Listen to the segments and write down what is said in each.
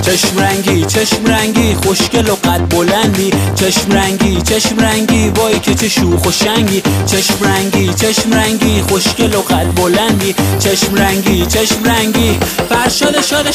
چشم رنگی خوشگل و قد بلندی، چشم رنگی وای که چه شوخ و شنگی، چشم رنگی خوشگل و قد بلندی، چشم رنگی فرشاد شاد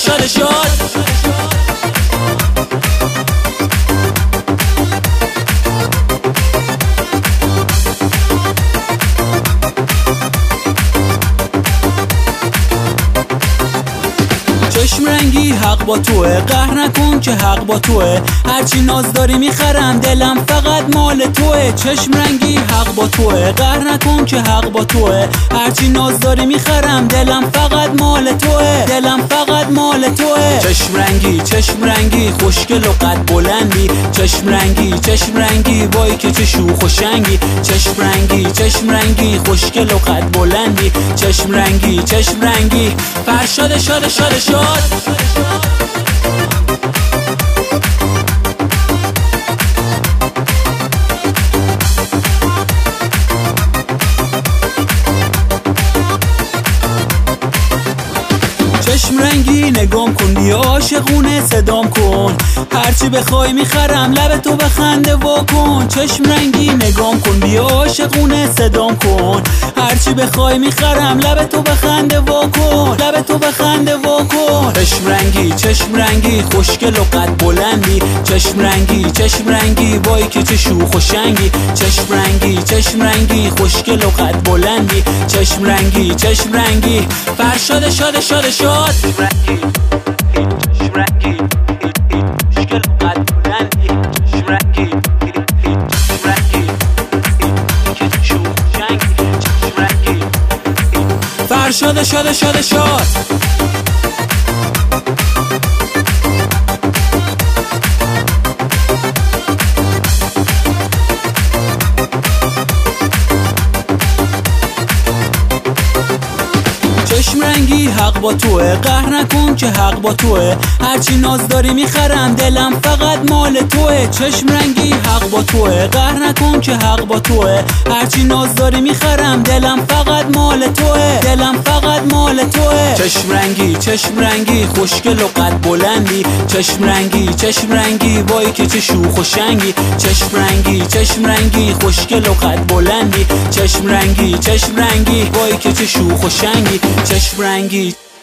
چشم رنگی حق با توه، قهر نکن که حق با توه، هرچی ناز داری میخرم دلم فقط مال توه. چشم رنگی حق با توه، قهر نکن که حق با توه، هرچی ناز داری میخرم دلم فقط مال توه، چشم رنگی خوشگل و قد بلندی، چشم رنگی وای که چه شوخ و شنگی، چشم رنگی خوشگل و قد بلندی، چشم رنگی فرشاد شاد چشم رنگی نگام کن بیا عاشقونه صدام کن، هرچی بخوای میخرم لب تو بخنده واکن. چشم رنگی نگام کن بیا عاشقونه صدام کن، هرچی بخوای میخرم لب تو بخنده واکن. چشم رنگی خوشگل و قد بلندی، چشم رنگی وای که چه شوخ و شنگی، چشم رنگی خوشگل و قد بلندی، چشم رنگی فرشاد شاد فرشاد چشم رنگی حق با توه، قهر نکن که حق با توه، هرچی ناز داری میخرم دلم فقط مال توه. چشم رنگی حق با توه، قهر نکن که حق با توه، هرچی ناز داری میخرم دلم فقط مال توه. چشم رنگی خوشگل و قد بلندی، چشم رنگی وای که چه شوخ و شنگی، چشم رنگی خوشگل و قد بلندی، چشم رنگی وای که چه شوخ و شنگی، چشم رنگی